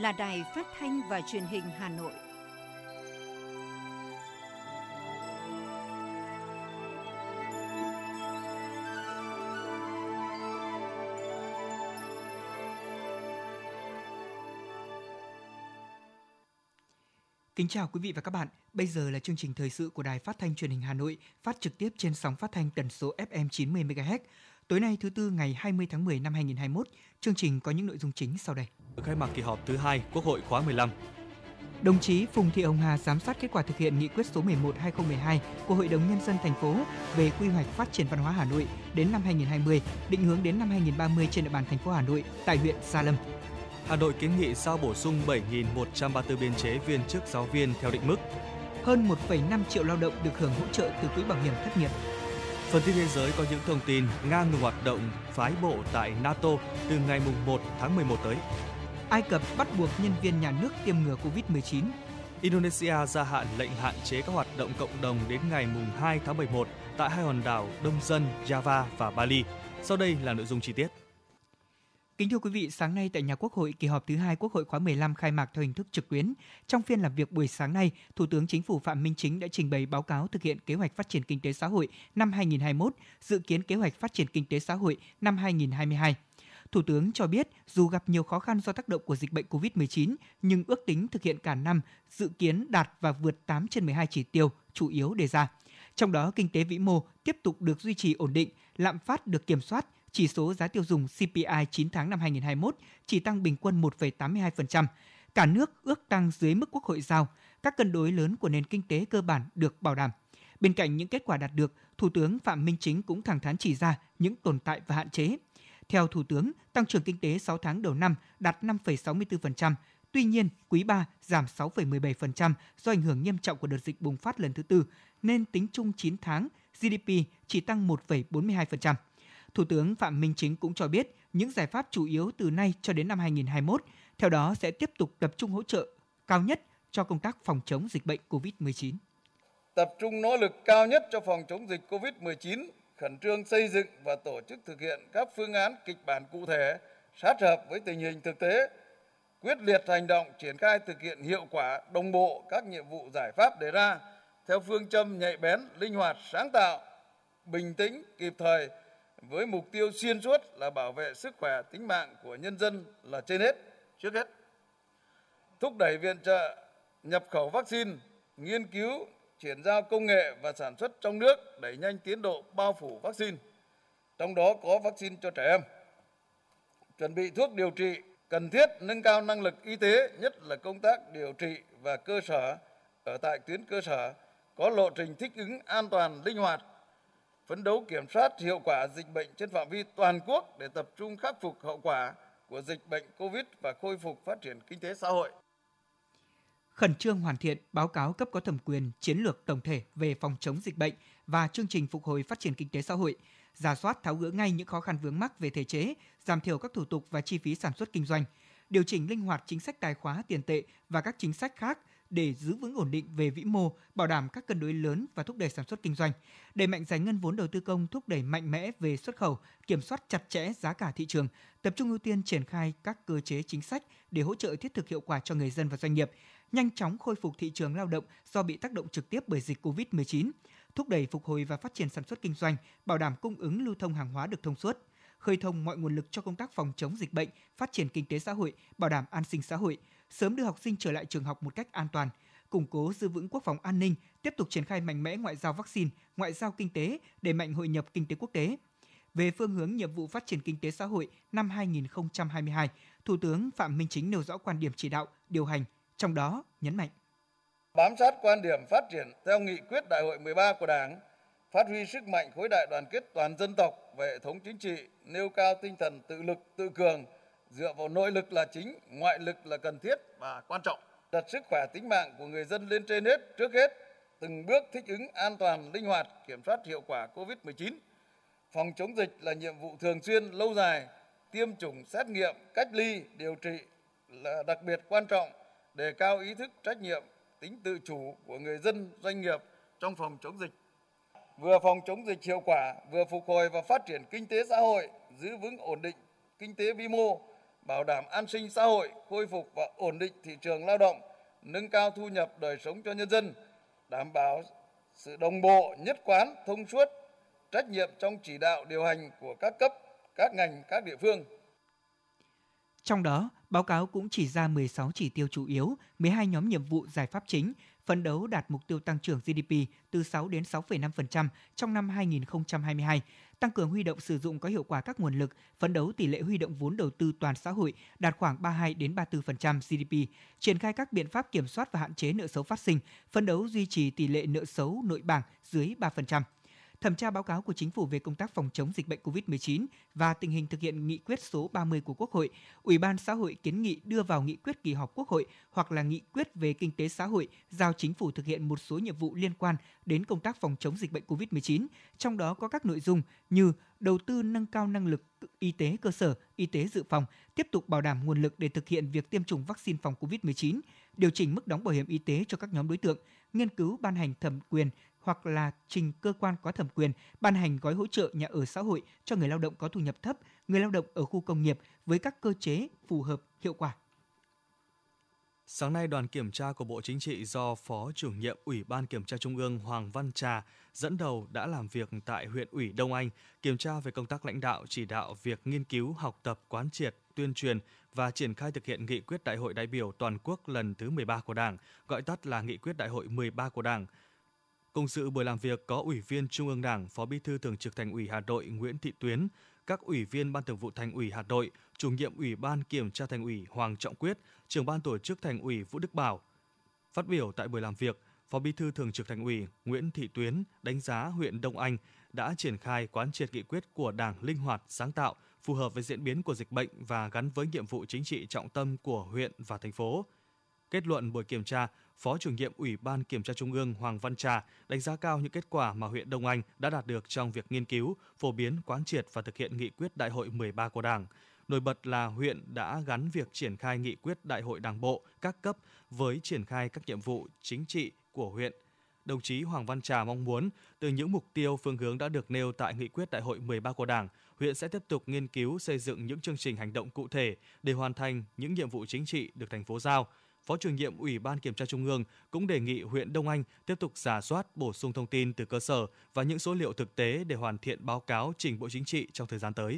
là Đài Phát thanh và Truyền hình Hà Nội. Kính chào quý vị và các bạn. Bây giờ là chương trình thời sự của Đài Phát thanh Truyền hình Hà Nội, phát trực tiếp trên sóng phát thanh tần số FM 90 MHz. Tối nay thứ Tư ngày 20 tháng 10 năm 2021, chương trình có những nội dung chính sau đây. Khai mạc kỳ họp thứ 2 Quốc hội khóa 15. Đồng chí Phùng Thị Hồng Hà giám sát kết quả thực hiện nghị quyết số 11/2012 của Hội đồng Nhân dân thành phố về quy hoạch phát triển văn hóa Hà Nội đến năm 2020, định hướng đến năm 2030 trên địa bàn thành phố Hà Nội tại huyện Gia Lâm. Hà Nội kiến nghị sao bổ sung 7.134 biên chế viên chức giáo viên theo định mức. Hơn 1,5 triệu lao động được hưởng hỗ trợ từ quỹ bảo hiểm thất nghiệp. Phần tin thế giới có những thông tin Nga ngừng hoạt động phái bộ tại NATO từ ngày 1 tháng 11 tới. Ai Cập bắt buộc nhân viên nhà nước tiêm ngừa Covid-19. Indonesia gia hạn lệnh hạn chế các hoạt động cộng đồng đến ngày 2 tháng 11 tại hai hòn đảo Đông Dân, Java và Bali. Sau đây là nội dung chi tiết. Kính thưa quý vị, sáng nay tại nhà Quốc hội, kỳ họp thứ 2 Quốc hội khóa 15 khai mạc theo hình thức trực tuyến. Trong phiên làm việc buổi sáng nay, Thủ tướng Chính phủ Phạm Minh Chính đã trình bày báo cáo thực hiện kế hoạch phát triển kinh tế xã hội năm 2021, dự kiến kế hoạch phát triển kinh tế xã hội năm 2022. Thủ tướng cho biết, dù gặp nhiều khó khăn do tác động của dịch bệnh COVID-19, nhưng ước tính thực hiện cả năm dự kiến đạt và vượt 8 trên 12 chỉ tiêu chủ yếu đề ra. Trong đó, kinh tế vĩ mô tiếp tục được duy trì ổn định, lạm phát được kiểm soát, chỉ số giá tiêu dùng CPI 9 tháng năm 2021 chỉ tăng bình quân 1,82%. Cả nước ước tăng dưới mức Quốc hội giao, các cân đối lớn của nền kinh tế cơ bản được bảo đảm. Bên cạnh những kết quả đạt được, Thủ tướng Phạm Minh Chính cũng thẳng thắn chỉ ra những tồn tại và hạn chế. Theo Thủ tướng, tăng trưởng kinh tế 6 tháng đầu năm đạt 5,64%. Tuy nhiên, quý 3 giảm 6,17% do ảnh hưởng nghiêm trọng của đợt dịch bùng phát lần thứ tư, nên tính chung 9 tháng, GDP chỉ tăng 1,42%. Thủ tướng Phạm Minh Chính cũng cho biết những giải pháp chủ yếu từ nay cho đến năm 2021, theo đó sẽ tiếp tục tập trung hỗ trợ cao nhất cho công tác phòng chống dịch bệnh COVID-19. Tập trung nỗ lực cao nhất cho phòng chống dịch COVID-19, khẩn trương xây dựng và tổ chức thực hiện các phương án kịch bản cụ thể, sát hợp với tình hình thực tế, quyết liệt hành động triển khai thực hiện hiệu quả đồng bộ các nhiệm vụ giải pháp đề ra theo phương châm nhạy bén, linh hoạt, sáng tạo, bình tĩnh, kịp thời, với mục tiêu xuyên suốt là bảo vệ sức khỏe tính mạng của nhân dân là trên hết, trước hết. Thúc đẩy viện trợ, nhập khẩu vaccine, nghiên cứu, chuyển giao công nghệ và sản xuất trong nước, đẩy nhanh tiến độ bao phủ vaccine, trong đó có vaccine cho trẻ em. Chuẩn bị thuốc điều trị, cần thiết nâng cao năng lực y tế, nhất là công tác điều trị và cơ sở ở tại tuyến cơ sở, có lộ trình thích ứng an toàn, linh hoạt, phấn đấu kiểm soát hiệu quả dịch bệnh trên phạm vi toàn quốc để tập trung khắc phục hậu quả của dịch bệnh COVID và khôi phục phát triển kinh tế xã hội. Khẩn trương hoàn thiện báo cáo cấp có thẩm quyền chiến lược tổng thể về phòng chống dịch bệnh và chương trình phục hồi phát triển kinh tế xã hội, rà soát tháo gỡ ngay những khó khăn vướng mắc về thể chế, giảm thiểu các thủ tục và chi phí sản xuất kinh doanh, điều chỉnh linh hoạt chính sách tài khóa tiền tệ và các chính sách khác để giữ vững ổn định về vĩ mô, bảo đảm các cân đối lớn và thúc đẩy sản xuất kinh doanh, đẩy mạnh giải ngân vốn đầu tư công, thúc đẩy mạnh mẽ về xuất khẩu, kiểm soát chặt chẽ giá cả thị trường, tập trung ưu tiên triển khai các cơ chế chính sách để hỗ trợ thiết thực hiệu quả cho người dân và doanh nghiệp, nhanh chóng khôi phục thị trường lao động do bị tác động trực tiếp bởi dịch Covid-19, thúc đẩy phục hồi và phát triển sản xuất kinh doanh, bảo đảm cung ứng lưu thông hàng hóa được thông suốt, khơi thông mọi nguồn lực cho công tác phòng chống dịch bệnh, phát triển kinh tế xã hội, bảo đảm an sinh xã hội, sớm đưa học sinh trở lại trường học một cách an toàn, củng cố giữ vững quốc phòng an ninh, tiếp tục triển khai mạnh mẽ ngoại giao vaccine, ngoại giao kinh tế, đẩy mạnh hội nhập kinh tế quốc tế. Về phương hướng nhiệm vụ phát triển kinh tế xã hội năm 2022, Thủ tướng Phạm Minh Chính nêu rõ quan điểm chỉ đạo, điều hành, trong đó nhấn mạnh: bám sát quan điểm phát triển theo nghị quyết Đại hội 13 của Đảng, phát huy sức mạnh khối đại đoàn kết toàn dân tộc về hệ thống chính trị, nêu cao tinh thần tự lực, tự cường, dựa vào nội lực là chính, ngoại lực là cần thiết và quan trọng. Đặt sức khỏe tính mạng của người dân lên trên hết, trước hết, từng bước thích ứng an toàn, linh hoạt, kiểm soát hiệu quả COVID-19. Phòng chống dịch là nhiệm vụ thường xuyên, lâu dài, tiêm chủng, xét nghiệm, cách ly, điều trị là đặc biệt quan trọng, đề cao ý thức trách nhiệm, tính tự chủ của người dân, doanh nghiệp trong phòng chống dịch. Vừa phòng chống dịch hiệu quả, vừa phục hồi và phát triển kinh tế xã hội, giữ vững ổn định kinh tế vĩ mô, bảo đảm an sinh xã hội, khôi phục và ổn định thị trường lao động, nâng cao thu nhập đời sống cho nhân dân, đảm bảo sự đồng bộ, nhất quán, thông suốt, trách nhiệm trong chỉ đạo điều hành của các cấp, các ngành, các địa phương. Trong đó, báo cáo cũng chỉ ra 16 chỉ tiêu chủ yếu, 12 nhóm nhiệm vụ giải pháp chính, phấn đấu đạt mục tiêu tăng trưởng GDP từ 6 đến 6,5% trong năm 2022, tăng cường huy động sử dụng có hiệu quả các nguồn lực, phấn đấu tỷ lệ huy động vốn đầu tư toàn xã hội đạt khoảng 32 đến 34% GDP, triển khai các biện pháp kiểm soát và hạn chế nợ xấu phát sinh, phấn đấu duy trì tỷ lệ nợ xấu nội bảng dưới 3%. Thẩm tra báo cáo của Chính phủ về công tác phòng chống dịch bệnh COVID-19 và tình hình thực hiện nghị quyết số 30 của Quốc hội, Ủy ban Xã hội kiến nghị đưa vào nghị quyết kỳ họp Quốc hội hoặc là nghị quyết về kinh tế xã hội giao Chính phủ thực hiện một số nhiệm vụ liên quan đến công tác phòng chống dịch bệnh COVID-19, trong đó có các nội dung như đầu tư nâng cao năng lực y tế cơ sở, y tế dự phòng, tiếp tục bảo đảm nguồn lực để thực hiện việc tiêm chủng vaccine phòng COVID-19, điều chỉnh mức đóng bảo hiểm y tế cho các nhóm đối tượng, nghiên cứu ban hành thẩm quyền hoặc là trình cơ quan có thẩm quyền ban hành gói hỗ trợ nhà ở xã hội cho người lao động có thu nhập thấp, người lao động ở khu công nghiệp với các cơ chế phù hợp, hiệu quả. Sáng nay, đoàn kiểm tra của Bộ Chính trị do Phó Chủ nhiệm Ủy ban Kiểm tra Trung ương Hoàng Văn Trà dẫn đầu đã làm việc tại huyện ủy Đông Anh, kiểm tra về công tác lãnh đạo, chỉ đạo việc nghiên cứu, học tập, quán triệt, tuyên truyền và triển khai thực hiện nghị quyết Đại hội đại biểu toàn quốc lần thứ 13 của Đảng, gọi tắt là nghị quyết Đại hội 13 của Đảng. Cùng dự buổi làm việc có Ủy viên Trung ương Đảng, Phó Bí thư Thường trực Thành ủy Hà Nội Nguyễn Thị Tuyến, các Ủy viên Ban Thường vụ Thành ủy Hà Nội, Chủ nhiệm Ủy ban Kiểm tra Thành ủy Hoàng Trọng Quyết, Trưởng ban Tổ chức Thành ủy Vũ Đức Bảo. Phát biểu tại buổi làm việc, Phó Bí thư Thường trực Thành ủy Nguyễn Thị Tuyến đánh giá huyện Đông Anh đã triển khai quán triệt nghị quyết của Đảng linh hoạt, sáng tạo, phù hợp với diễn biến của dịch bệnh và gắn với nhiệm vụ chính trị trọng tâm của huyện và thành phố. Kết luận buổi kiểm tra, Phó Chủ nhiệm Ủy ban Kiểm tra Trung ương Hoàng Văn Trà đánh giá cao những kết quả mà huyện Đông Anh đã đạt được trong việc nghiên cứu, phổ biến, quán triệt và thực hiện nghị quyết Đại hội 13 của Đảng. Nổi bật là huyện đã gắn việc triển khai nghị quyết Đại hội Đảng bộ các cấp với triển khai các nhiệm vụ chính trị của huyện. Đồng chí Hoàng Văn Trà mong muốn từ những mục tiêu phương hướng đã được nêu tại nghị quyết Đại hội 13 của Đảng, huyện sẽ tiếp tục nghiên cứu xây dựng những chương trình hành động cụ thể để hoàn thành những nhiệm vụ chính trị được thành phố giao. Phó Chủ nhiệm Ủy ban Kiểm tra Trung ương cũng đề nghị huyện Đông Anh tiếp tục rà soát, bổ sung thông tin từ cơ sở và những số liệu thực tế để hoàn thiện báo cáo trình Bộ Chính trị trong thời gian tới.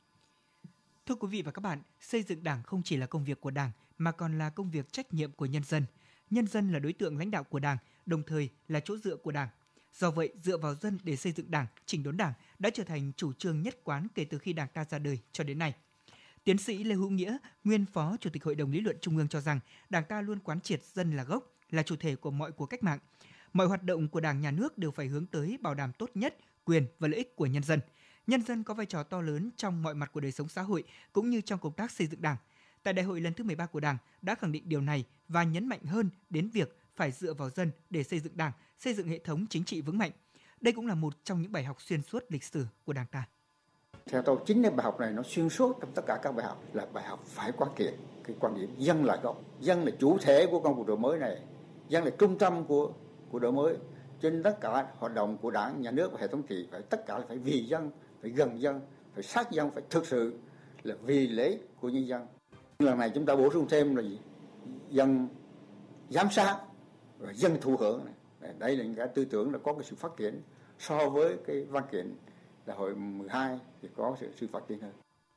Thưa quý vị và các bạn, xây dựng Đảng không chỉ là công việc của Đảng mà còn là công việc trách nhiệm của nhân dân. Nhân dân là đối tượng lãnh đạo của Đảng, đồng thời là chỗ dựa của Đảng. Do vậy, dựa vào dân để xây dựng Đảng, chỉnh đốn Đảng đã trở thành chủ trương nhất quán kể từ khi Đảng ta ra đời cho đến nay. Tiến sĩ Lê Hữu Nghĩa, nguyên Phó Chủ tịch Hội đồng Lý luận Trung ương cho rằng Đảng ta luôn quán triệt dân là gốc, là chủ thể của mọi cuộc cách mạng. Mọi hoạt động của Đảng, Nhà nước đều phải hướng tới bảo đảm tốt nhất quyền và lợi ích của nhân dân. Nhân dân có vai trò to lớn trong mọi mặt của đời sống xã hội cũng như trong công tác xây dựng Đảng. Tại Đại hội lần thứ 13 của Đảng đã khẳng định điều này và nhấn mạnh hơn đến việc phải dựa vào dân để xây dựng Đảng, xây dựng hệ thống chính trị vững mạnh. Đây cũng là một trong những bài học xuyên suốt lịch sử của Đảng ta. Theo tôi, chính cái bài học này nó xuyên suốt trong tất cả các bài học, là bài học phải quán triệt cái quan điểm dân là gốc, dân là chủ thể của công cuộc đổi mới này, dân là trung tâm của đổi mới. Trên tất cả hoạt động của Đảng, Nhà nước và hệ thống trị phải tất cả là phải vì dân, phải gần dân, phải sát dân, phải thực sự là vì lợi ích của nhân dân. Lần này chúng ta bổ sung thêm là gì? Dân giám sát và dân thụ hưởng này. Đây là những cái tư tưởng là có cái sự phát triển so với cái văn kiện Đại hội 12 thì có sự phát triển hơn.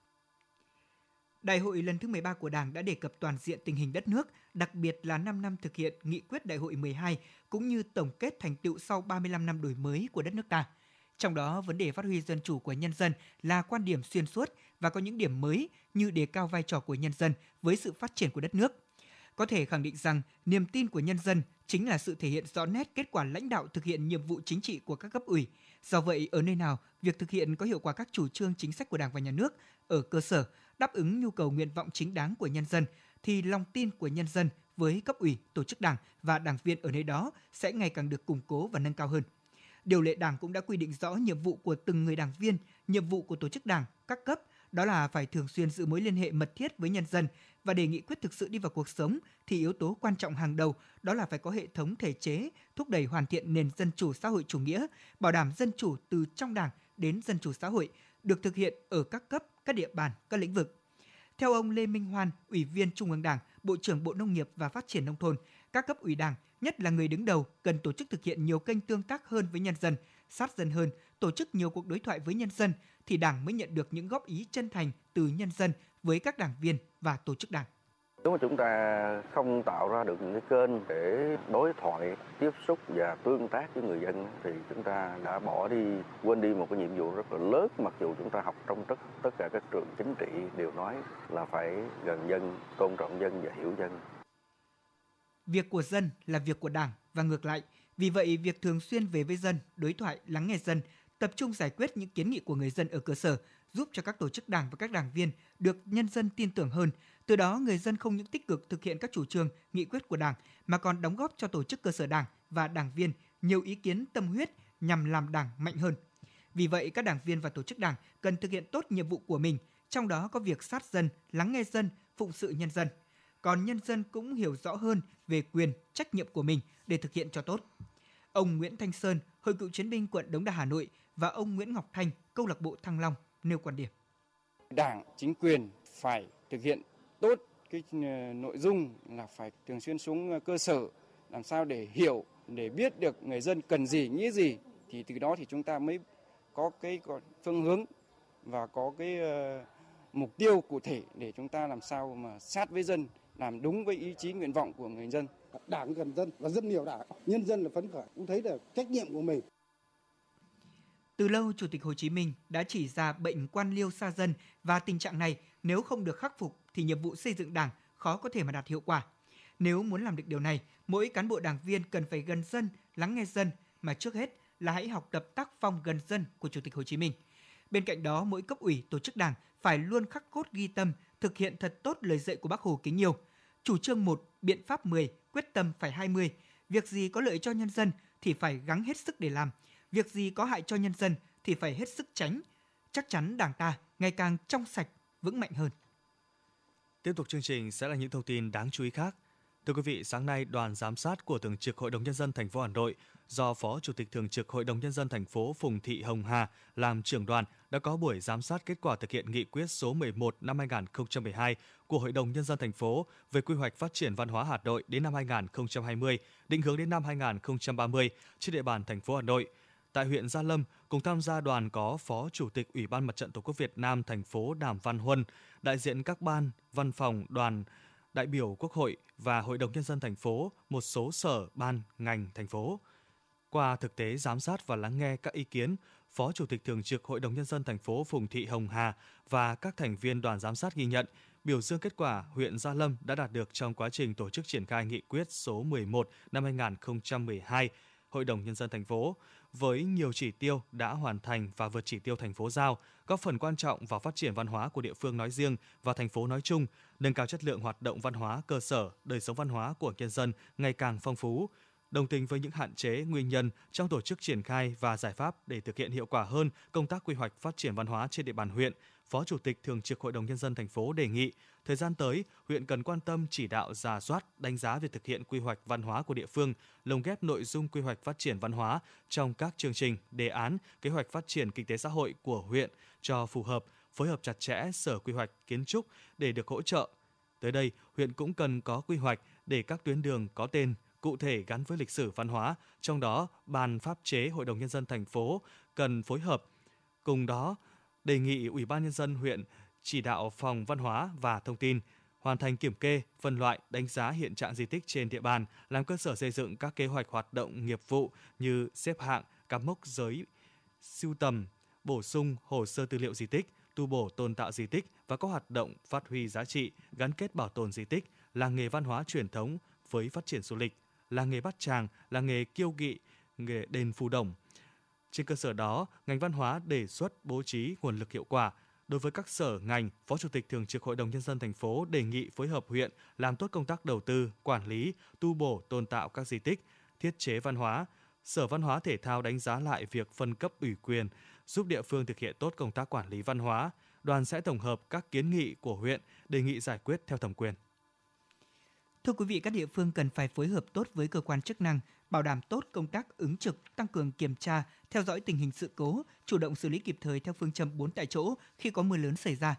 Đại hội lần thứ 13 của Đảng đã đề cập toàn diện tình hình đất nước, đặc biệt là 5 năm thực hiện nghị quyết Đại hội 12 cũng như tổng kết thành tựu sau 35 năm đổi mới của đất nước ta. Trong đó, vấn đề phát huy dân chủ của nhân dân là quan điểm xuyên suốt và có những điểm mới như đề cao vai trò của nhân dân với sự phát triển của đất nước. Có thể khẳng định rằng niềm tin của nhân dân chính là sự thể hiện rõ nét kết quả lãnh đạo thực hiện nhiệm vụ chính trị của các cấp ủy. Do vậy, ở nơi nào việc thực hiện có hiệu quả các chủ trương chính sách của Đảng và Nhà nước ở cơ sở đáp ứng nhu cầu nguyện vọng chính đáng của nhân dân, thì lòng tin của nhân dân với cấp ủy, tổ chức Đảng và đảng viên ở nơi đó sẽ ngày càng được củng cố và nâng cao hơn. Điều lệ Đảng cũng đã quy định rõ nhiệm vụ của từng người đảng viên, nhiệm vụ của tổ chức Đảng, các cấp, đó là phải thường xuyên giữ mối liên hệ mật thiết với nhân dân, và để nghị quyết thực sự đi vào cuộc sống thì yếu tố quan trọng hàng đầu đó là phải có hệ thống thể chế thúc đẩy hoàn thiện nền dân chủ xã hội chủ nghĩa, bảo đảm dân chủ từ trong Đảng đến dân chủ xã hội được thực hiện ở các cấp, các địa bàn, các lĩnh vực. Theo ông Lê Minh Hoan, Ủy viên Trung ương Đảng, Bộ trưởng Bộ Nông nghiệp và Phát triển Nông thôn, các cấp ủy Đảng, nhất là người đứng đầu, cần tổ chức thực hiện nhiều kênh tương tác hơn với nhân dân, sát dân hơn, tổ chức nhiều cuộc đối thoại với nhân dân, thì Đảng mới nhận được những góp ý chân thành từ nhân dân với các đảng viên và tổ chức Đảng. Nếu mà chúng ta không tạo ra được những cái kênh để đối thoại, tiếp xúc và tương tác với người dân thì chúng ta đã quên đi một cái nhiệm vụ rất là lớn, mặc dù chúng ta học trong tất cả các trường chính trị đều nói là phải gần dân, tôn trọng dân và hiểu dân. Việc của dân là việc của Đảng và ngược lại. Vì vậy, việc thường xuyên về với dân, đối thoại, lắng nghe dân, tập trung giải quyết những kiến nghị của người dân ở cơ sở, giúp cho các tổ chức Đảng và các đảng viên được nhân dân tin tưởng hơn. Từ đó, người dân không những tích cực thực hiện các chủ trương, nghị quyết của Đảng, mà còn đóng góp cho tổ chức cơ sở Đảng và đảng viên nhiều ý kiến tâm huyết nhằm làm Đảng mạnh hơn. Vì vậy, các đảng viên và tổ chức Đảng cần thực hiện tốt nhiệm vụ của mình, trong đó có việc sát dân, lắng nghe dân, phụng sự nhân dân. Còn nhân dân cũng hiểu rõ hơn về quyền, trách nhiệm của mình để thực hiện cho tốt. Ông Nguyễn Thanh Sơn, Hội Cựu Chiến binh quận Đống Đa, Hà Nội và ông Nguyễn Ngọc Thanh, Câu lạc bộ Thăng Long nêu quan điểm. Đảng, chính quyền phải thực hiện tốt cái nội dung là phải thường xuyên xuống cơ sở, làm sao để hiểu, để biết được người dân cần gì, nghĩ gì, thì từ đó thì chúng ta mới có cái phương hướng và có cái mục tiêu cụ thể để chúng ta làm sao mà sát với dân, làm đúng với ý chí nguyện vọng của người dân. Đảng gần dân và dân hiểu Đảng, nhân dân là phấn khởi, cũng thấy được trách nhiệm của mình. Từ lâu, Chủ tịch Hồ Chí Minh đã chỉ ra bệnh quan liêu xa dân và tình trạng này nếu không được khắc phục thì nhiệm vụ xây dựng Đảng khó có thể mà đạt hiệu quả. Nếu muốn làm được điều này, mỗi cán bộ đảng viên cần phải gần dân, lắng nghe dân, mà trước hết là hãy học tập tác phong gần dân của Chủ tịch Hồ Chí Minh. Bên cạnh đó, mỗi cấp ủy, tổ chức Đảng phải luôn khắc cốt ghi tâm, thực hiện thật tốt lời dạy của Bác Hồ kính yêu. Chủ trương 1, biện pháp 10, quyết tâm phải 20. Việc gì có lợi cho nhân dân thì phải gắng hết sức để làm. Việc gì có hại cho nhân dân thì phải hết sức tránh. Chắc chắn Đảng ta ngày càng trong sạch, vững mạnh hơn. Tiếp tục chương trình sẽ là những thông tin đáng chú ý khác. Thưa quý vị, sáng nay, đoàn giám sát của Thường trực Hội đồng Nhân dân thành phố Hà Nội do Phó Chủ tịch Thường trực Hội đồng Nhân dân thành phố Phùng Thị Hồng Hà làm trưởng đoàn đã có buổi giám sát kết quả thực hiện nghị quyết số 11 năm 2012 của Hội đồng Nhân dân thành phố về quy hoạch phát triển văn hóa Hà Nội đến năm 2020, định hướng đến năm 2030 trên địa bàn thành phố Hà Nội. Tại huyện Gia Lâm, cùng tham gia đoàn có Phó Chủ tịch Ủy ban Mặt trận Tổ quốc Việt Nam thành phố Đàm Văn Huân, đại diện các ban, văn phòng, đoàn, đại biểu Quốc hội và Hội đồng Nhân dân thành phố, một số sở, ban, ngành thành phố. Qua thực tế giám sát và lắng nghe các ý kiến, Phó Chủ tịch Thường trực Hội đồng Nhân dân thành phố Phùng Thị Hồng Hà và các thành viên đoàn giám sát ghi nhận, biểu dương kết quả huyện Gia Lâm đã đạt được trong quá trình tổ chức triển khai nghị quyết số 11 năm 2012 Hội đồng Nhân dân thành phố, với nhiều chỉ tiêu đã hoàn thành và vượt chỉ tiêu thành phố giao, góp phần quan trọng vào phát triển văn hóa của địa phương nói riêng và thành phố nói chung, nâng cao chất lượng hoạt động văn hóa cơ sở, đời sống văn hóa của nhân dân ngày càng phong phú. Đồng tình với những hạn chế, nguyên nhân trong tổ chức triển khai và giải pháp để thực hiện hiệu quả hơn công tác quy hoạch phát triển văn hóa trên địa bàn huyện, Phó Chủ tịch Thường trực Hội đồng Nhân dân thành phố đề nghị thời gian tới, huyện cần quan tâm chỉ đạo rà soát, đánh giá việc thực hiện quy hoạch văn hóa của địa phương, lồng ghép nội dung quy hoạch phát triển văn hóa trong các chương trình, đề án, kế hoạch phát triển kinh tế xã hội của huyện cho phù hợp, phối hợp chặt chẽ Sở Quy hoạch Kiến trúc để được hỗ trợ. Tới đây, huyện cũng cần có quy hoạch để các tuyến đường có tên cụ thể gắn với lịch sử văn hóa, trong đó Ban Pháp chế Hội đồng Nhân dân thành phố cần phối hợp. Cùng đó, đề nghị Ủy ban Nhân dân huyện chỉ đạo Phòng Văn hóa và Thông tin hoàn thành kiểm kê, phân loại, đánh giá hiện trạng di tích trên địa bàn, làm cơ sở xây dựng các kế hoạch hoạt động nghiệp vụ như xếp hạng, cắm mốc giới, sưu tầm, bổ sung hồ sơ tư liệu di tích, tu bổ tôn tạo di tích và các hoạt động phát huy giá trị, gắn kết bảo tồn di tích, làng nghề văn hóa truyền thống với phát triển du lịch, làng nghề Bát Tràng, làng nghề Kiêu Kỵ, nghề đền Phù Đồng. Trên cơ sở đó, ngành văn hóa đề xuất bố trí nguồn lực hiệu quả. Đối với các sở ngành, Phó Chủ tịch Thường trực Hội đồng Nhân dân thành phố đề nghị phối hợp huyện làm tốt công tác đầu tư, quản lý, tu bổ, tôn tạo các di tích, thiết chế văn hóa. Sở Văn hóa Thể thao đánh giá lại việc phân cấp ủy quyền, giúp địa phương thực hiện tốt công tác quản lý văn hóa. Đoàn sẽ tổng hợp các kiến nghị của huyện, đề nghị giải quyết theo thẩm quyền. Thưa quý vị, các địa phương cần phải phối hợp tốt với cơ quan chức năng, bảo đảm tốt công tác ứng trực, tăng cường kiểm tra, theo dõi tình hình sự cố, chủ động xử lý kịp thời theo phương châm 4 tại chỗ khi có mưa lớn xảy ra.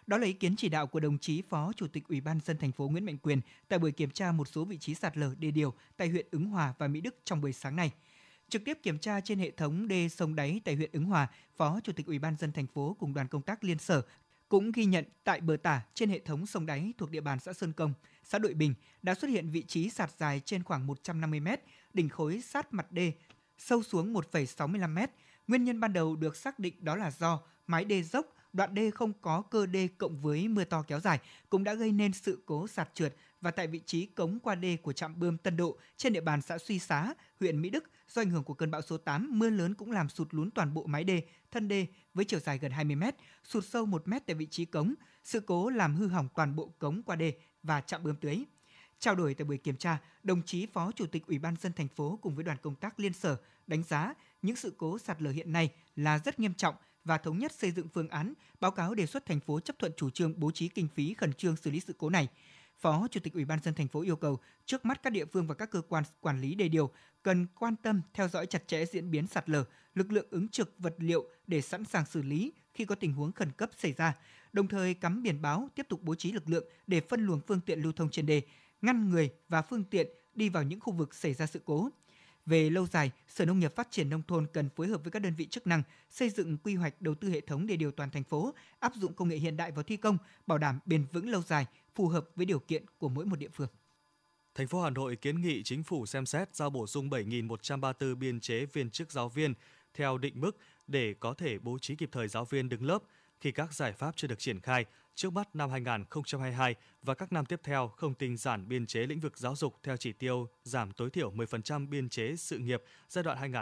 Đó là ý kiến chỉ đạo của đồng chí Phó Chủ tịch Ủy ban nhân dân thành phố Nguyễn Mạnh Quyền tại buổi kiểm tra một số vị trí sạt lở đê điều tại huyện Ứng Hòa và Mỹ Đức trong buổi sáng nay. Trực tiếp kiểm tra trên hệ thống đê sông đáy tại huyện Ứng Hòa, Phó Chủ tịch Ủy ban nhân dân thành phố cùng đoàn công tác liên sở cũng ghi nhận tại bờ tả trên hệ thống sông đáy thuộc địa bàn xã Sơn Công, xã Đội Bình đã xuất hiện vị trí sạt dài trên khoảng 150 m, đỉnh khối sát mặt đê, sâu xuống 1,65 m. Nguyên nhân ban đầu được xác định đó là do mái đê dốc, đoạn đê không có cơ đê cộng với mưa to kéo dài cũng đã gây nên sự cố sạt trượt, và tại vị trí cống qua đê của trạm bơm Tân Độ trên địa bàn xã Suy Xá, huyện Mỹ Đức, do ảnh hưởng của cơn bão số 8, mưa lớn cũng làm sụt lún toàn bộ mái đê, thân đê với chiều dài gần 20 m, sụt sâu 1 m tại vị trí cống. Sự cố làm hư hỏng toàn bộ cống qua đê và trạm bơm tưới. Trao đổi tại buổi kiểm tra, đồng chí Phó Chủ tịch Ủy ban nhân dân thành phố cùng với đoàn công tác liên sở đánh giá những sự cố sạt lở hiện nay là rất nghiêm trọng và thống nhất xây dựng phương án, báo cáo đề xuất thành phố chấp thuận chủ trương bố trí kinh phí khẩn trương xử lý sự cố này. Phó Chủ tịch Ủy ban nhân dân thành phố yêu cầu trước mắt các địa phương và các cơ quan quản lý đê điều cần quan tâm theo dõi chặt chẽ diễn biến sạt lở, lực lượng ứng trực, vật liệu để sẵn sàng xử lý khi có tình huống khẩn cấp xảy ra. Đồng thời cắm biển báo, tiếp tục bố trí lực lượng để phân luồng phương tiện lưu thông trên đê, ngăn người và phương tiện đi vào những khu vực xảy ra sự cố. Về lâu dài, Sở Nông nghiệp Phát triển Nông thôn cần phối hợp với các đơn vị chức năng xây dựng quy hoạch đầu tư hệ thống đê điều toàn thành phố, áp dụng công nghệ hiện đại vào thi công, bảo đảm bền vững lâu dài, phù hợp với điều kiện của mỗi một địa phương. Thành phố Hà Nội kiến nghị Chính phủ xem xét giao bổ sung 7.134 biên chế viên chức giáo viên theo định mức để có thể bố trí kịp thời giáo viên đứng lớp khi các giải pháp chưa được triển khai trước mắt năm 2022 và các năm tiếp theo, không tinh giản biên chế lĩnh vực giáo dục theo chỉ tiêu giảm tối thiểu 10% biên chế sự nghiệp giai đoạn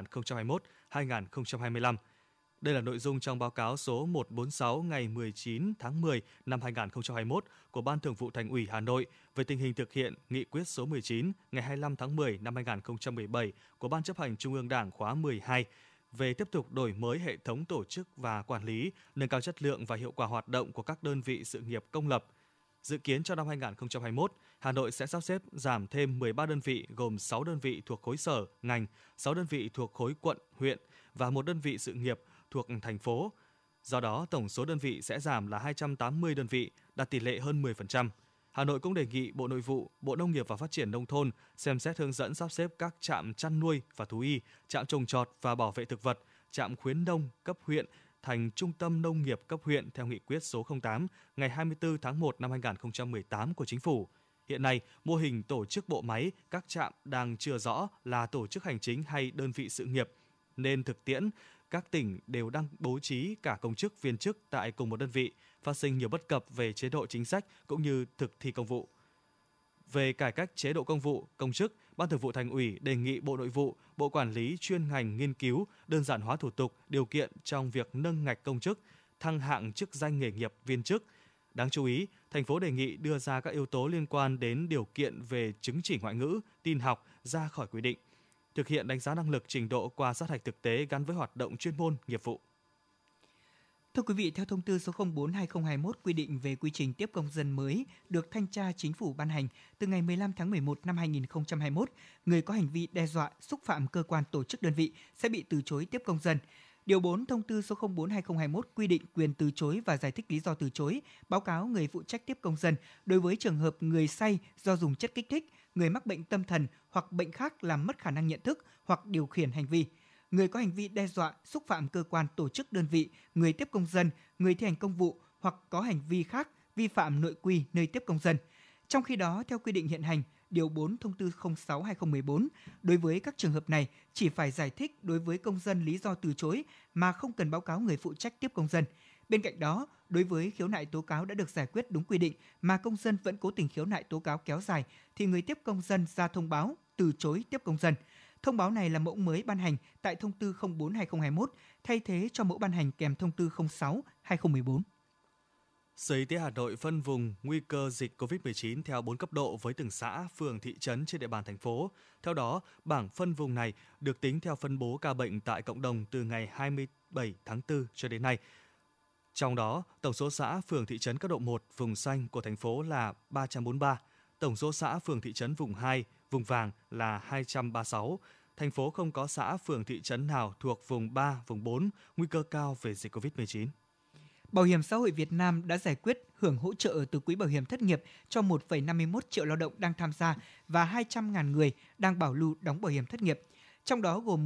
2021-2025. Đây là nội dung trong báo cáo số 146 ngày 19 tháng 10 năm 2021 của Ban Thường vụ Thành ủy Hà Nội về tình hình thực hiện Nghị quyết số 19 ngày 25 tháng 10 năm 2017 của Ban Chấp hành Trung ương Đảng khóa 12 về tiếp tục đổi mới hệ thống tổ chức và quản lý, nâng cao chất lượng và hiệu quả hoạt động của các đơn vị sự nghiệp công lập. Dự kiến cho năm 2021, Hà Nội sẽ sắp xếp giảm thêm 13 đơn vị gồm 6 đơn vị thuộc khối sở, ngành, 6 đơn vị thuộc khối quận, huyện và 1 đơn vị sự nghiệp thuộc thành phố. Do đó, tổng số đơn vị sẽ giảm là 280 đơn vị, đạt tỷ lệ hơn 10%. Hà Nội cũng đề nghị Bộ Nội vụ, Bộ Nông nghiệp và Phát triển Nông thôn xem xét hướng dẫn sắp xếp các trạm chăn nuôi và thú y, trạm trồng trọt và bảo vệ thực vật, trạm khuyến nông cấp huyện thành trung tâm nông nghiệp cấp huyện theo Nghị quyết số 08 ngày 24 tháng 1 năm 2018 của Chính phủ. Hiện nay, mô hình tổ chức bộ máy các trạm đang chưa rõ là tổ chức hành chính hay đơn vị sự nghiệp, nên thực tiễn các tỉnh đều đang bố trí cả công chức viên chức tại cùng một đơn vị, phát sinh nhiều bất cập về chế độ chính sách cũng như thực thi công vụ. Về cải cách chế độ công vụ, công chức, Ban Thường vụ Thành ủy đề nghị Bộ Nội vụ, Bộ Quản lý chuyên ngành nghiên cứu đơn giản hóa thủ tục, điều kiện trong việc nâng ngạch công chức, thăng hạng chức danh nghề nghiệp viên chức. Đáng chú ý, thành phố đề nghị đưa ra các yếu tố liên quan đến điều kiện về chứng chỉ ngoại ngữ, tin học ra khỏi quy định. Thực hiện đánh giá năng lực trình độ qua sát hạch thực tế gắn với hoạt động chuyên môn, nghiệp vụ. Thưa quý vị, theo thông tư số 04/2021 quy định về quy trình tiếp công dân mới được Thanh tra Chính phủ ban hành từ ngày 15 tháng 11 năm 2021, người có hành vi đe dọa, xúc phạm cơ quan tổ chức đơn vị sẽ bị từ chối tiếp công dân. Điều 4 thông tư số 04/2021 quy định quyền từ chối và giải thích lý do từ chối, báo cáo người phụ trách tiếp công dân đối với trường hợp người say do dùng chất kích thích, người mắc bệnh tâm thần hoặc bệnh khác làm mất khả năng nhận thức hoặc điều khiển hành vi. Người có hành vi đe dọa, xúc phạm cơ quan tổ chức đơn vị, người tiếp công dân, người thi hành công vụ hoặc có hành vi khác vi phạm nội quy nơi tiếp công dân. Trong khi đó, theo quy định hiện hành, Điều 4 Thông tư 06/2014, đối với các trường hợp này chỉ phải giải thích đối với công dân lý do từ chối mà không cần báo cáo người phụ trách tiếp công dân. Bên cạnh đó, đối với khiếu nại tố cáo đã được giải quyết đúng quy định mà công dân vẫn cố tình khiếu nại tố cáo kéo dài thì người tiếp công dân ra thông báo từ chối tiếp công dân. Thông báo này là mẫu mới ban hành tại Thông tư 04/2021, thay thế cho mẫu ban hành kèm Thông tư 06/2014. Sở Y tế Hà Nội phân vùng nguy cơ dịch COVID-19 theo 4 cấp độ với từng xã, phường, thị trấn trên địa bàn thành phố. Theo đó, bảng phân vùng này được tính theo phân bố ca bệnh tại cộng đồng từ ngày 27 tháng 4 cho đến nay. Trong đó, tổng số xã, phường, thị trấn cấp độ 1, vùng xanh của thành phố là 343, tổng số xã, phường, thị trấn vùng 2, vùng vàng là 236. Thành phố không có xã, phường, thị trấn nào thuộc vùng 3, vùng 4, nguy cơ cao về dịch COVID-19. Bảo hiểm xã hội Việt Nam đã giải quyết hưởng hỗ trợ từ quỹ bảo hiểm thất nghiệp cho 1,51 triệu lao động đang tham gia và 200.000 người đang bảo lưu đóng bảo hiểm thất nghiệp. Trong đó gồm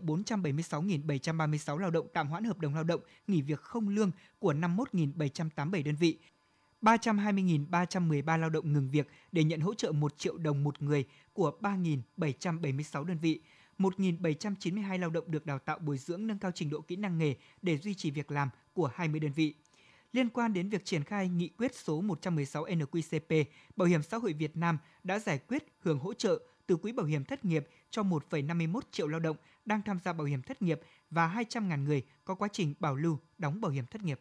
1.476.736 lao động tạm hoãn hợp đồng lao động, nghỉ việc không lương của 51.787 đơn vị, 320.313 lao động ngừng việc để nhận hỗ trợ 1 triệu đồng một người của 3.776 đơn vị, 1.792 lao động được đào tạo bồi dưỡng nâng cao trình độ kỹ năng nghề để duy trì việc làm của 20 đơn vị. Liên quan đến việc triển khai nghị quyết số 116 NQCP, Bảo hiểm xã hội Việt Nam đã giải quyết hưởng hỗ trợ từ quỹ bảo hiểm thất nghiệp cho 1,51 triệu lao động đang tham gia bảo hiểm thất nghiệp và 200.000 người có quá trình bảo lưu đóng bảo hiểm thất nghiệp.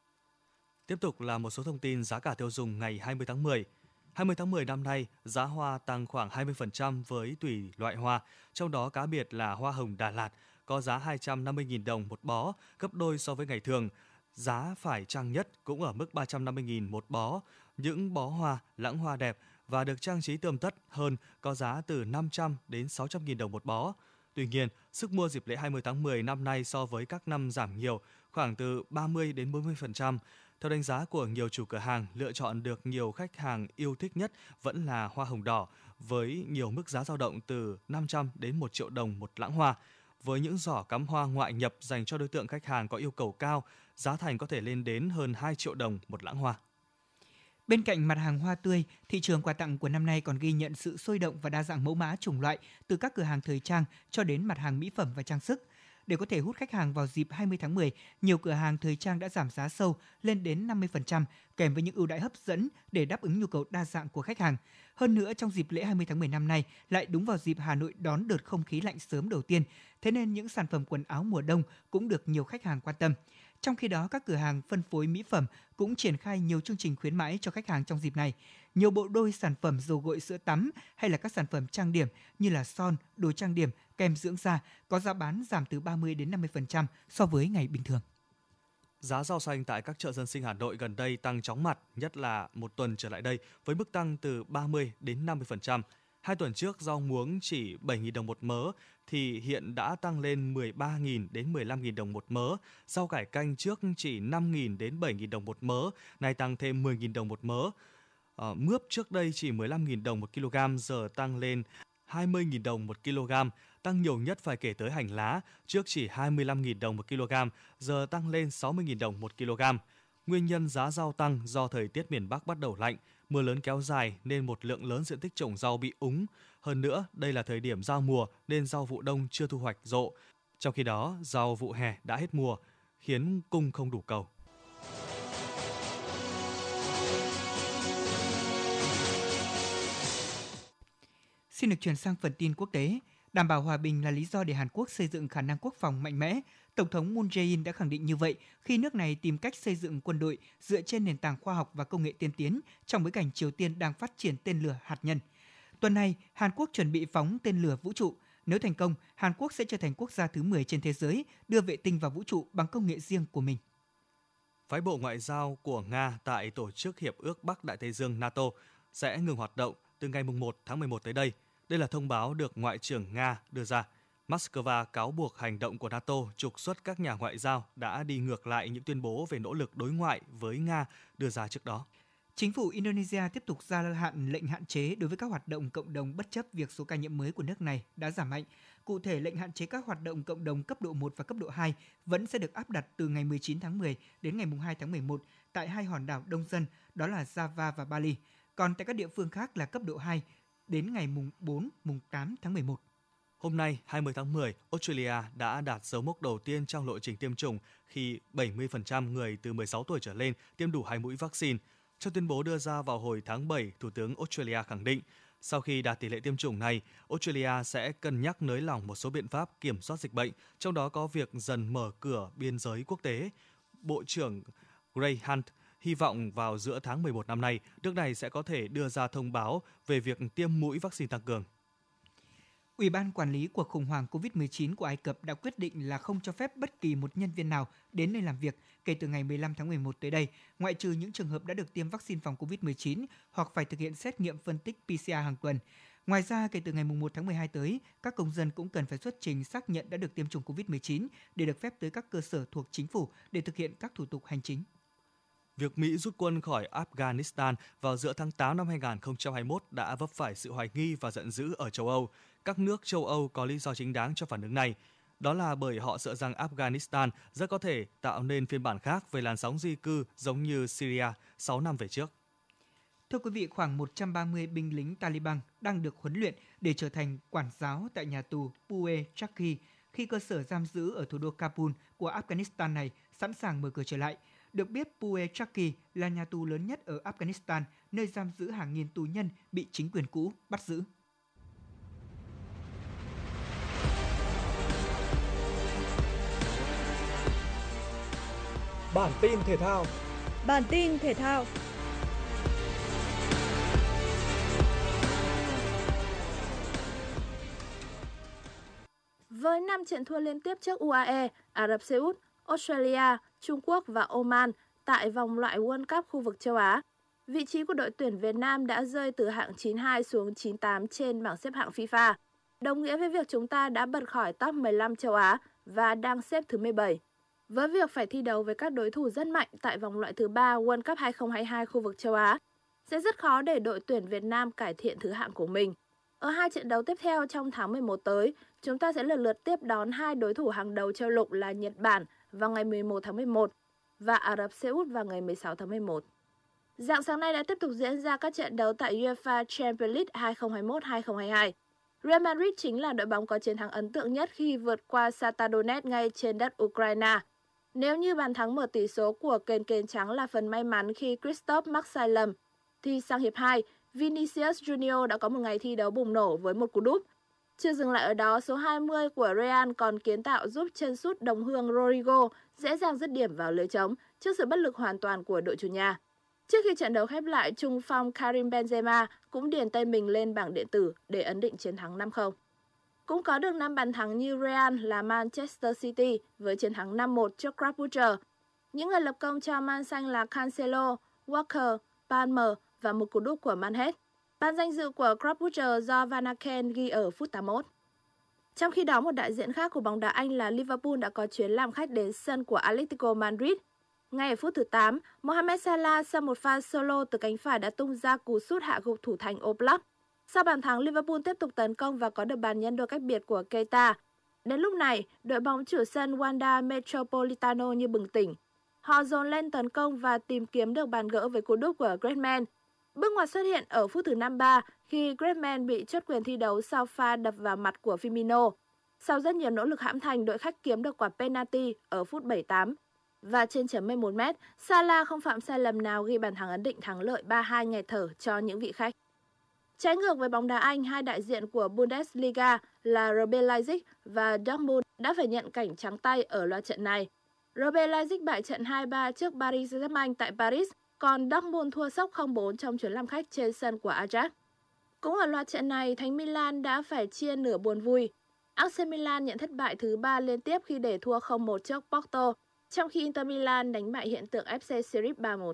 Tiếp tục là một số thông tin giá cả tiêu dùng ngày 20 tháng 10. 20 tháng 10 năm nay, giá hoa tăng khoảng 20% với tùy loại hoa, trong đó cá biệt là hoa hồng Đà Lạt có giá 250.000 đồng một bó, gấp đôi so với ngày thường. Giá phải chăng nhất cũng ở mức 350.000 một bó. Những bó hoa, lãng hoa đẹp và được trang trí tươm tất hơn có giá từ 500 đến 600.000 đồng một bó. Tuy nhiên, sức mua dịp lễ 20 tháng 10 năm nay so với các năm giảm nhiều, khoảng từ 30 đến 40%. Theo đánh giá của nhiều chủ cửa hàng, lựa chọn được nhiều khách hàng yêu thích nhất vẫn là hoa hồng đỏ, với nhiều mức giá dao động từ 500 đến 1 triệu đồng một lãng hoa. Với những giỏ cắm hoa ngoại nhập dành cho đối tượng khách hàng có yêu cầu cao, giá thành có thể lên đến hơn 2 triệu đồng một lãng hoa. Bên cạnh mặt hàng hoa tươi, thị trường quà tặng của năm nay còn ghi nhận sự sôi động và đa dạng mẫu mã chủng loại từ các cửa hàng thời trang cho đến mặt hàng mỹ phẩm và trang sức. Để có thể hút khách hàng vào dịp 20 tháng 10, nhiều cửa hàng thời trang đã giảm giá sâu lên đến 50%, kèm với những ưu đãi hấp dẫn để đáp ứng nhu cầu đa dạng của khách hàng. Hơn nữa, trong dịp lễ 20 tháng 10 năm nay lại đúng vào dịp Hà Nội đón đợt không khí lạnh sớm đầu tiên, thế nên những sản phẩm quần áo mùa đông cũng được nhiều khách hàng quan tâm. Trong khi đó, các cửa hàng phân phối mỹ phẩm cũng triển khai nhiều chương trình khuyến mãi cho khách hàng trong dịp này. Nhiều bộ đôi sản phẩm dầu gội sữa tắm hay là các sản phẩm trang điểm như là son, đồ trang điểm, kem dưỡng da có giá bán giảm từ 30 đến 50% so với ngày bình thường. Giá rau xanh tại các chợ dân sinh Hà Nội gần đây tăng chóng mặt, nhất là một tuần trở lại đây với mức tăng từ 30 đến 50%. 2 tuần trước rau muống chỉ 7.000 đồng một mớ thì hiện đã tăng lên 13.000 đến 15.000 đồng một mớ. Rau cải canh trước chỉ 5.000 đến 7.000 đồng một mớ, nay tăng thêm 10.000 đồng một mớ. Mướp trước đây chỉ 15.000 đồng một kg, giờ tăng lên 20.000 đồng một kg. Tăng nhiều nhất phải kể tới hành lá, trước chỉ 25.000 đồng một kg, giờ tăng lên 60.000 đồng một kg. Nguyên nhân giá rau tăng do thời tiết miền Bắc bắt đầu lạnh, mưa lớn kéo dài nên một lượng lớn diện tích trồng rau bị úng. Hơn nữa, đây là thời điểm giao mùa nên rau vụ đông chưa thu hoạch rộ. Trong khi đó, rau vụ hè đã hết mùa, khiến cung không đủ cầu. Xin được chuyển sang phần tin quốc tế. Đảm bảo hòa bình là lý do để Hàn Quốc xây dựng khả năng quốc phòng mạnh mẽ. Tổng thống Moon Jae-in đã khẳng định như vậy khi nước này tìm cách xây dựng quân đội dựa trên nền tảng khoa học và công nghệ tiên tiến trong bối cảnh Triều Tiên đang phát triển tên lửa hạt nhân. Tuần này, Hàn Quốc chuẩn bị phóng tên lửa vũ trụ. Nếu thành công, Hàn Quốc sẽ trở thành quốc gia thứ 10 trên thế giới đưa vệ tinh vào vũ trụ bằng công nghệ riêng của mình. Phái bộ ngoại giao của Nga tại Tổ chức Hiệp ước Bắc Đại Tây Dương NATO sẽ ngừng hoạt động từ ngày 1 tháng 11 tới đây. Đây là thông báo được Ngoại trưởng Nga đưa ra. Moscow cáo buộc hành động của NATO trục xuất các nhà ngoại giao đã đi ngược lại những tuyên bố về nỗ lực đối ngoại với Nga đưa ra trước đó. Chính phủ Indonesia tiếp tục gia hạn lệnh hạn chế đối với các hoạt động cộng đồng bất chấp việc số ca nhiễm mới của nước này đã giảm mạnh. Cụ thể, lệnh hạn chế các hoạt động cộng đồng cấp độ 1 và cấp độ 2 vẫn sẽ được áp đặt từ ngày 19 tháng 10 đến ngày 2 tháng 11 tại hai hòn đảo đông dân, đó là Java và Bali. Còn tại các địa phương khác là cấp độ 2 đến ngày 4, 8 tháng 11. Hôm nay, 20 tháng 10, Australia đã đạt dấu mốc đầu tiên trong lộ trình tiêm chủng khi 70% người từ 16 tuổi trở lên tiêm đủ 2 mũi vaccine. Trong tuyên bố đưa ra vào hồi tháng 7, Thủ tướng Australia khẳng định, sau khi đạt tỷ lệ tiêm chủng này, Australia sẽ cân nhắc nới lỏng một số biện pháp kiểm soát dịch bệnh, trong đó có việc dần mở cửa biên giới quốc tế. Bộ trưởng Grant Hunt hy vọng vào giữa tháng 11 năm nay, nước này sẽ có thể đưa ra thông báo về việc tiêm mũi vaccine tăng cường. Ủy ban quản lý cuộc khủng hoảng COVID-19 của Ai Cập đã quyết định là không cho phép bất kỳ một nhân viên nào đến nơi làm việc kể từ ngày 15 tháng 11 tới đây, ngoại trừ những trường hợp đã được tiêm vaccine phòng COVID-19 hoặc phải thực hiện xét nghiệm phân tích PCR hàng tuần. Ngoài ra, kể từ ngày 1 tháng 12 tới, các công dân cũng cần phải xuất trình xác nhận đã được tiêm chủng COVID-19 để được phép tới các cơ sở thuộc chính phủ để thực hiện các thủ tục hành chính. Việc Mỹ rút quân khỏi Afghanistan vào giữa tháng 8 năm 2021 đã vấp phải sự hoài nghi và giận dữ ở châu Âu. Các nước châu Âu có lý do chính đáng cho phản ứng này. Đó là bởi họ sợ rằng Afghanistan rất có thể tạo nên phiên bản khác về làn sóng di cư giống như Syria 6 năm về trước. Thưa quý vị, khoảng 130 binh lính Taliban đang được huấn luyện để trở thành quản giáo tại nhà tù Pue Chaki khi cơ sở giam giữ ở thủ đô Kabul của Afghanistan này sẵn sàng mở cửa trở lại. Được biết, Pue Chaki là nhà tù lớn nhất ở Afghanistan, nơi giam giữ hàng nghìn tù nhân bị chính quyền cũ bắt giữ. Bản tin thể thao. Với 5 trận thua liên tiếp trước UAE, Ả Rập Xê Út, Australia, Trung Quốc và Oman tại vòng loại World Cup khu vực châu Á, vị trí của đội tuyển Việt Nam đã rơi từ hạng 92 xuống 98 trên bảng xếp hạng FIFA, đồng nghĩa với việc chúng ta đã bật khỏi top 15 châu Á và đang xếp thứ 17. Với việc phải thi đấu với các đối thủ rất mạnh tại vòng loại thứ 3 World Cup 2022 khu vực châu Á, sẽ rất khó để đội tuyển Việt Nam cải thiện thứ hạng của mình. Ở 2 trận đấu tiếp theo trong tháng 11 tới, chúng ta sẽ lần lượt tiếp đón 2 đối thủ hàng đầu châu lục là Nhật Bản vào ngày 11 tháng 11 và Ả Rập Xê Út vào ngày 16 tháng 11. Rạng sáng nay đã tiếp tục diễn ra các trận đấu tại UEFA Champions League 2021-2022. Real Madrid chính là đội bóng có chiến thắng ấn tượng nhất khi vượt qua Shakhtar Donetsk ngay trên đất Ukraine. Nếu như bàn thắng mở tỷ số của kền trắng là phần may mắn khi Christoph mắc sai lầm, thì sang hiệp 2, Vinicius Junior đã có một ngày thi đấu bùng nổ với một cú đúp. Chưa dừng lại ở đó, số 20 của Real còn kiến tạo giúp chân sút đồng hương Rodrigo dễ dàng dứt điểm vào lưới trống trước sự bất lực hoàn toàn của đội chủ nhà. Trước khi trận đấu khép lại, trung phong Karim Benzema cũng điền tên mình lên bảng điện tử để ấn định chiến thắng 5-0. Cũng có được 5 bàn thắng như Real là Manchester City với chiến thắng 5-1 trước Club Brugge. Những người lập công cho Man Xanh là Cancelo, Walker, Palmer và một cú đúp của Manhez. Bàn danh dự của Club Brugge do Van Aken ghi ở phút 81. Trong khi đó, một đại diện khác của bóng đá Anh là Liverpool đã có chuyến làm khách đến sân của Atletico Madrid. Ngay ở phút thứ 8, Mohamed Salah sau một pha solo từ cánh phải đã tung ra cú sút hạ gục thủ thành Oblak. Sau bàn thắng, Liverpool tiếp tục tấn công và có được bàn nhân đôi cách biệt của Keita. Đến lúc này, đội bóng chủ sân Wanda Metropolitano như bừng tỉnh. Họ dồn lên tấn công và tìm kiếm được bàn gỡ với cú đúp của Griezmann. Bước ngoặt xuất hiện ở phút thứ 53 khi Griezmann bị chốt quyền thi đấu sau pha đập vào mặt của Firmino. Sau rất nhiều nỗ lực hãm thành, đội khách kiếm được quả penalty ở phút 78. Và trên chấm 11m, Salah không phạm sai lầm nào ghi bàn thắng ấn định thắng lợi 3-2 nghẹt thở cho những vị khách. Trái ngược với bóng đá Anh, hai đại diện của Bundesliga là RB Leipzig và Dortmund đã phải nhận cảnh trắng tay ở loạt trận này. RB Leipzig bại trận 2-3 trước Paris Saint-Germain tại Paris, còn Dortmund thua sốc 0-4 trong chuyến làm khách trên sân của Ajax. Cũng ở loạt trận này, Thánh Milan đã phải chia nửa buồn vui. AC Milan nhận thất bại thứ 3 liên tiếp khi để thua 0-1 trước Porto, trong khi Inter Milan đánh bại hiện tượng FC Zurich 3-1.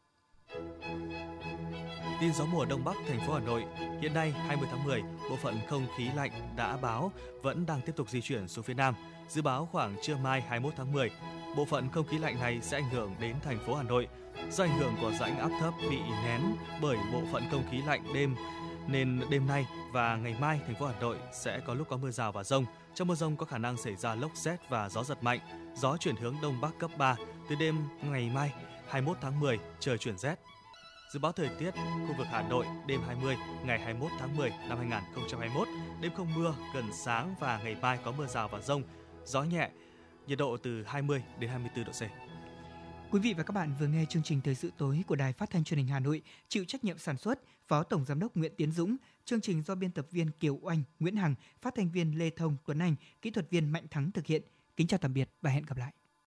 Tin gió mùa Đông Bắc thành phố Hà Nội. Hiện nay 20 tháng 10, bộ phận không khí lạnh đã báo vẫn đang tiếp tục di chuyển xuống phía Nam. Dự báo khoảng trưa mai 21 tháng 10, bộ phận không khí lạnh này sẽ ảnh hưởng đến thành phố Hà Nội. Do ảnh hưởng của rãnh áp thấp bị nén bởi bộ phận không khí lạnh nên đêm nay và ngày mai thành phố Hà Nội sẽ có lúc có mưa rào và dông. Trong mưa dông có khả năng xảy ra lốc sét và gió giật mạnh. Gió chuyển hướng đông bắc cấp 3. Từ đêm ngày mai 21 tháng 10 trời chuyển rét. Dự báo thời tiết khu vực Hà Nội đêm 20 ngày 21 tháng 10 năm 2021, đêm không mưa, gần sáng và ngày mai có mưa rào và dông, gió nhẹ, nhiệt độ từ 20 đến 24 độ C. Quý vị và các bạn vừa nghe chương trình Thời sự tối của Đài Phát thanh Truyền hình Hà Nội, chịu trách nhiệm sản xuất Phó Tổng giám đốc Nguyễn Tiến Dũng, chương trình do biên tập viên Kiều Oanh, Nguyễn Hằng, phát thanh viên Lê Thông, Tuấn Anh, kỹ thuật viên Mạnh Thắng thực hiện. Kính chào tạm biệt và hẹn gặp lại.